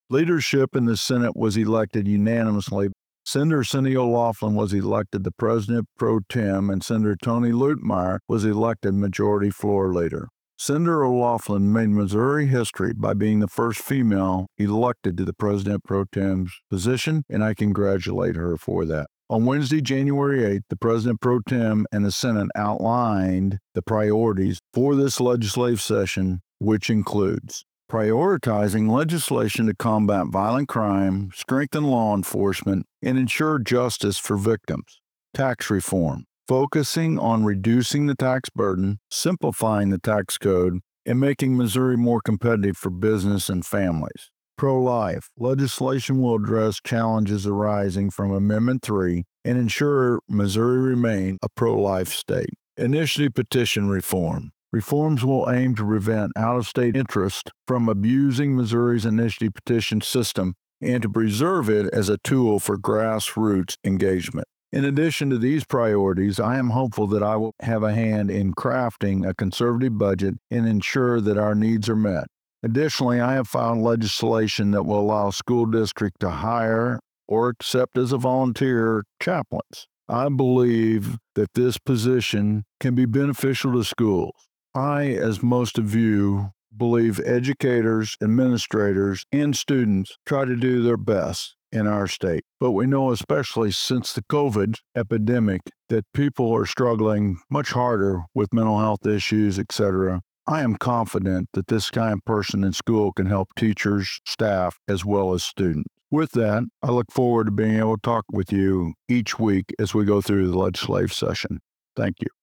Leadership in the Senate was elected unanimously. Senator Cindy O'Laughlin was elected the President Pro Tem, and Senator Tony Lutmeyer was elected Majority Floor Leader. Senator O'Laughlin made Missouri history by being the first female elected to the President Pro Tem's position, and I congratulate her for that. On Wednesday, January 8th, the President Pro Tem and the Senate outlined the priorities for this legislative session, which includes prioritizing legislation to combat violent crime, strengthen law enforcement, and ensure justice for victims. Tax reform, focusing on reducing the tax burden, simplifying the tax code, and making Missouri more competitive for business and families. Pro-life, legislation will address challenges arising from Amendment 3 and ensure Missouri remain a pro-life state. Initiative petition reform. Reforms will aim to prevent out-of-state interest from abusing Missouri's initiative petition system and to preserve it as a tool for grassroots engagement. In addition to these priorities, I am hopeful that I will have a hand in crafting a conservative budget and ensure that our needs are met. Additionally, I have filed legislation that will allow school districts to hire or accept as a volunteer chaplains. I believe that this position can be beneficial to schools. I, as most of you, believe educators, administrators, and students try to do their best in our state. But we know, especially since the COVID epidemic, that people are struggling much harder with mental health issues, etc. I am confident that this kind of person in school can help teachers, staff, as well as students. With that, I look forward to being able to talk with you each week as we go through the legislative session. Thank you.